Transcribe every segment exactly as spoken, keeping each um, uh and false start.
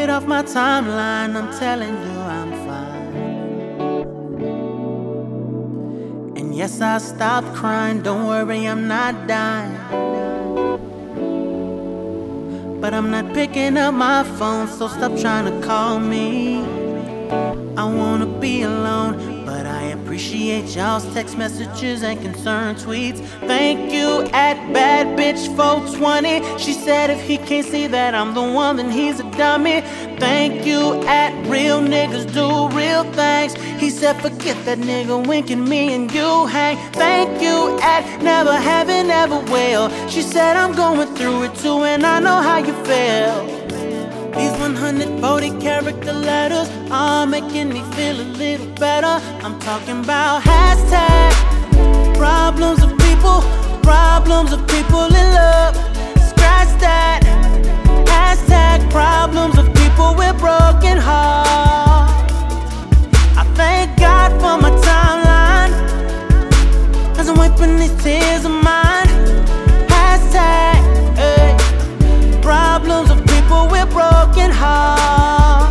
it off my timeline, I'm telling you I'm fine. And yes, I stopped crying, don't worry, I'm not dying. But I'm not picking up my phone, so stop trying to call me. I wanna be alone, but I appreciate y'all's text messages and concerned tweets. Thank you at Bad Bitch four twenty. She said if he can't see that I'm the one, then he's a dummy. Thank you at Real Niggas Do Real Things. He said forget that nigga winking, me and you hang. Thank you at Never Having Ever Will. She said I'm going through it too, and I know how you feel. These one hundred forty character letters are making me feel a little better. I'm talking about hashtag problems of people, problems of people in love. Scratch that. Hashtag problems of people with broken hearts. I thank God for my timeline as I'm wiping these tears of mine. Hashtag hey, problems of people with broken heart.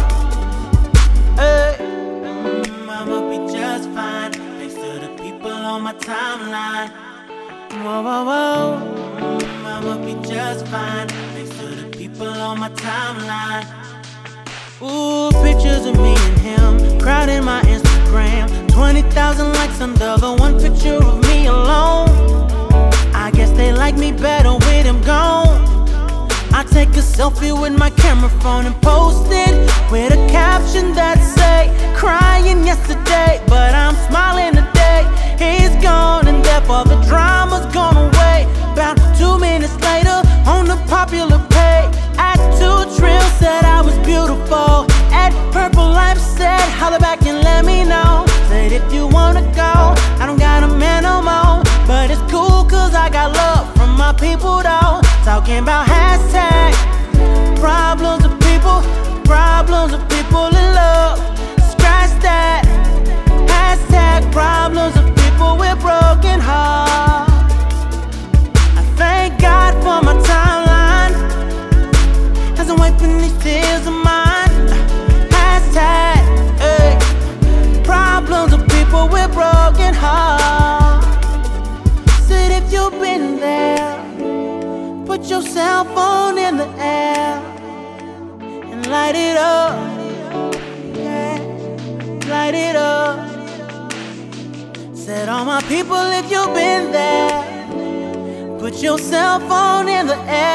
Hey. Mm, I'ma be just fine thanks to the people on my timeline. Whoa, whoa, whoa. Mm, I'ma be just fine thanks to the people on my timeline. Ooh, pictures of me and him crowding my Instagram. twenty thousand likes under the one picture of me alone. I guess they like me better with him gone. I take a selfie with my camera phone and post it with a caption that say, crying yesterday, but I'm smiling today. He's gone and therefore the drama's gone away. About two minutes later on the popular page, Act two Trill said I was beautiful. At Purple Life said, holla back and let me know. Said if you wanna go, I don't got a man no more. But it's cool cause I got love from my people though. Talking about hashtag problems of people, problems of people in love. Scratch that. Hashtag problems of people with broken hearts. I thank God for my timeline as I'm wiping these tears of mine. Hashtag hey, problems of people with broken hearts. Said if you've been there, put your cell phone in the air and light it up, yeah, light it up. Said all my people, if you've been there, put your cell phone in the air